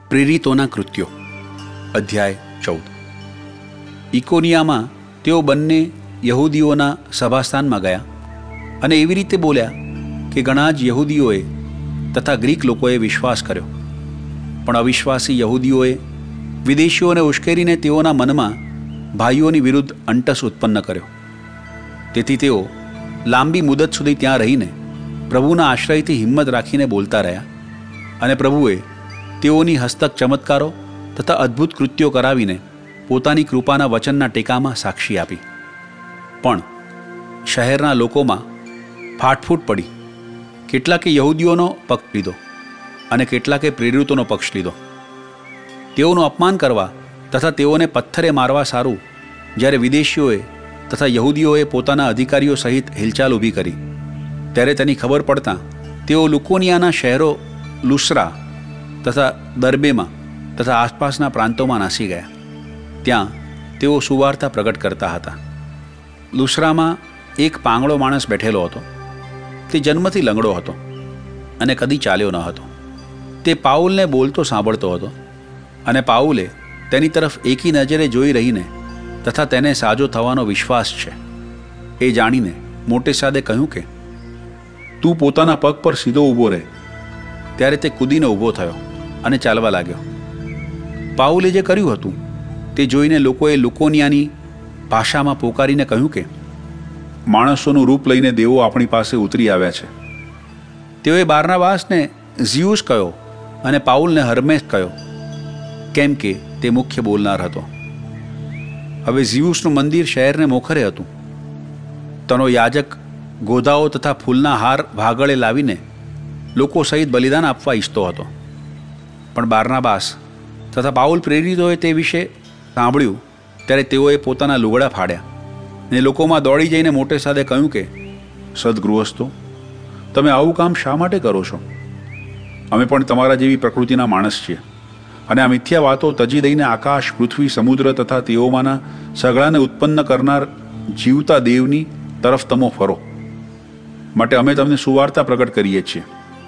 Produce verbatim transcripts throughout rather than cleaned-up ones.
પ્રેરિતોના કૃત્યો અધ્યાય ચૌદ. ઇકોનિયામાં તેઓ બંને યહૂદીઓના સભાસ્થાનમાં ગયા અને એવી રીતે બોલ્યા કે ઘણા જ યહૂદીઓએ તથા ગ્રીક લોકોએ વિશ્વાસ કર્યો. પણ અવિશ્વાસી યહૂદીઓએ વિદેશીઓને ઉશ્કેરીને તેઓના મનમાં ભાઈઓની વિરુદ્ધ અંટસ ઉત્પન્ન કર્યો. તેથી તેઓ લાંબી મુદત સુધી ત્યાં રહીને પ્રભુના આશ્રયથી હિંમત રાખીને બોલતા રહ્યા અને પ્રભુએ તેઓની હસ્તક ચમત્કારો તથા અદ્ભુત કૃત્યો કરાવીને પોતાની કૃપાના વચનના ટેકામાં સાક્ષી આપી. પણ શહેરના લોકોમાં ફાટફૂટ પડી. કેટલાકે યહૂદીઓનો પક્ષ લીધો અને કેટલાકે પ્રેરિતોનો પક્ષ લીધો. તેઓનું અપમાન કરવા તથા તેઓને પથ્થરે મારવા સારું જ્યારે વિદેશીઓએ તથા યહૂદીઓએ પોતાના અધિકારીઓ સહિત હિલચાલ ઊભી કરી, ત્યારે તેની ખબર પડતાં તેઓ લુકોનિયાના શહેરો લુસ્રા તથા દર્બેમાં તથા આસપાસના પ્રાંતોમાં નાસી ગયા. ત્યાં તેઓ સુવાર્તા પ્રગટ કરતા હતા. લુસ્રામાં એક પાંગળો માણસ બેઠેલો હતો. તે જન્મથી લંગડો હતો અને કદી ચાલ્યો ન હતો. તે પાઉલને બોલતો સાંભળતો હતો અને પાઉલે તેની તરફ એકી નજરે જોઈ રહીને તથા તેને સાજો થવાનો વિશ્વાસ છે એ જાણીને મોટે સાદે કહ્યું કે તું પોતાના પગ પર સીધો ઊભો રહે. ત્યારે તે કૂદીને ઊભો થયો અને ચાલવા લાગ્યો. પાઉલે જે કર્યું હતું તે જોઈને લોકોએ લુકોનિયાની ભાષામાં પોકારીને કહ્યું કે માણસોનું રૂપ લઈને દેવો આપણી પાસે ઉતરી આવ્યા છે. તેઓએ બારનાબાસને ઝિયુસ કહ્યો અને પાઉલને હર્મેસ કહ્યો, કેમ કે તે મુખ્ય બોલનાર હતો. હવે ઝિયુસનું મંદિર શહેરને મોખરે હતું. તનો યાજક ગોધાઓ તથા ફૂલના હાર ભાગળે લાવીને લોકો સહિત બલિદાન આપવા ઈચ્છતો હતો. પણ બારનાબાસ તથા પાઉલ પ્રેરિતોએ તે વિશે સાંભળ્યું ત્યારે તેઓએ પોતાના લુગડા ફાડ્યા ને લોકોમાં દોડી જઈને મોટે સાદે કહ્યું કે સદગૃહસ્થો, તમે આવું કામ શા માટે કરો છો? અમે પણ તમારા જેવી પ્રકૃતિના માણસ છીએ અને આ મિથ્યા વાતો તજી દઈને આકાશ, પૃથ્વી, સમુદ્ર તથા તેઓમાંના સગળાને ઉત્પન્ન કરનાર જીવતા દેવની તરફ તમો ફરો. માટે અમે તમને સુવાર્તા પ્રગટ કરીએ છીએ.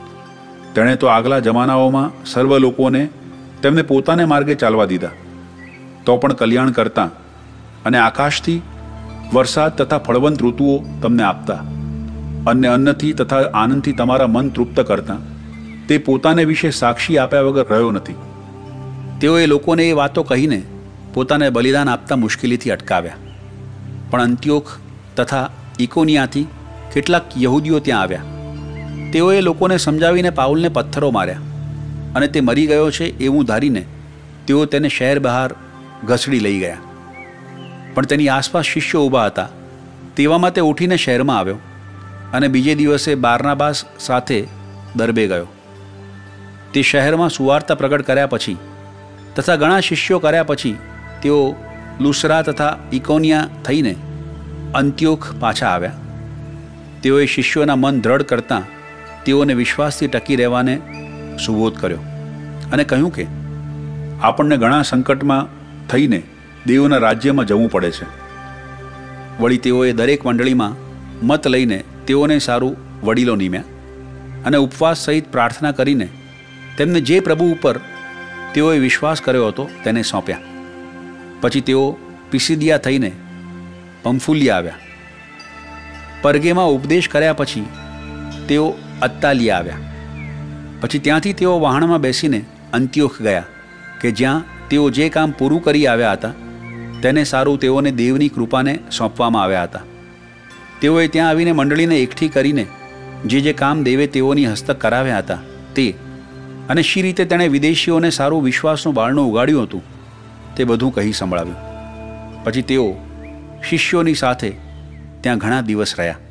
તેણે તો આગલા જમાનાઓમાં સર્વ લોકોને તેમને પોતાને માર્ગે ચાલવા દીધા, તો પણ કલ્યાણ કરતા અને આકાશથી વરસાદ તથા ફળવંત ઋતુઓ તમને આપતા અને અન્નથી તથા આનંદથી તમારા મન તૃપ્ત કરતા તે પોતાને વિશે સાક્ષી આપ્યા વગર રહ્યો નથી. તેઓએ લોકોને એ વાતો કહીને પોતાને બલિદાન આપતા મુશ્કેલીથી અટકાવ્યા. પણ અંત્યોખ તથા ઇકોનિયાથી કેટલાક યહૂદીઓ ત્યાં આવ્યા. તેઓએ લોકોને સમજાવીને પાઉલને પથ્થરો માર્યા અને તે મરી ગયો છે એવું ધારીને તેઓ તેને શહેર બહાર ઘસડી લઈ ગયા. પણ તેની આસપાસ શિષ્યો ઊભા હતા. તેવામાં તે ઉઠીને શહેરમાં આવ્યો અને બીજે દિવસે બારનાબાસ સાથે દરબે ગયો. તે શહેરમાં સુવાર્તા પ્રગટ કર્યા પછી તથા ઘણા શિષ્યો કર્યા પછી તેઓ લુસ્રા તથા ઇકોનિયા થઈને અંત્યોખ પાછા આવ્યા. તેઓએ શિષ્યોના મન દ્રઢ કરતાં તેઓને વિશ્વાસથી ટકી રહેવાને સુબોધ કર્યો અને કહ્યું કે આપણને ઘણા સંકટમાં થઈને દેવના રાજ્યમાં જવું પડે છે. વળી તેઓએ દરેક મંડળીમાં મત લઈને તેઓને સારું વડીલો નીમ્યા અને ઉપવાસ સહિત પ્રાર્થના કરીને તેમને જે પ્રભુ ઉપર તેઓએ વિશ્વાસ કર્યો હતો તેને સોંપ્યા. પછી તેઓ પિસિદિયા થઈને પંફુલિયા આવ્યા. પરગેમાં ઉપદેશ કર્યા પછી તેઓ અત્તાલિયા આવ્યા. પછી ત્યાંથી તેઓ વહાણમાં બેસીને અંત્યોખ ગયા કે જ્યાં તેઓ જે કામ પૂરું કરી આવ્યા હતા તેને સારું તેઓને દેવની કૃપાને સોંપવામાં આવ્યા હતા. તેઓએ ત્યાં આવીને મંડળીને એકઠી કરીને જે જે કામ દેવે તેઓની હસ્તક કરાવ્યા હતા તે અને શી રીતે તેણે વિદેશીઓને સારું વિશ્વાસનું બારણું ઉગાડ્યું હતું તે બધું કહી સંભળાવ્યું. પછી તેઓ શિષ્યોની સાથે ત્યાં ઘણા દિવસ રહ્યા.